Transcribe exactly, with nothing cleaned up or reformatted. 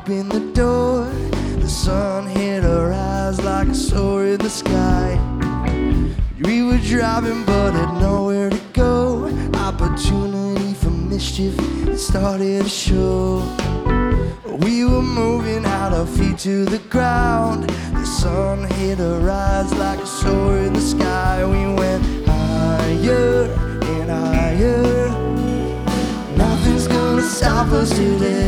opened the door, the sun hit our eyes like a sword in the sky. We were driving but had nowhere to go. Opportunity for mischief, it started to show. We were moving out our feet to the ground. The sun hit our eyes like a sword in the sky. We went higher and higher. Nothing's gonna stop us today.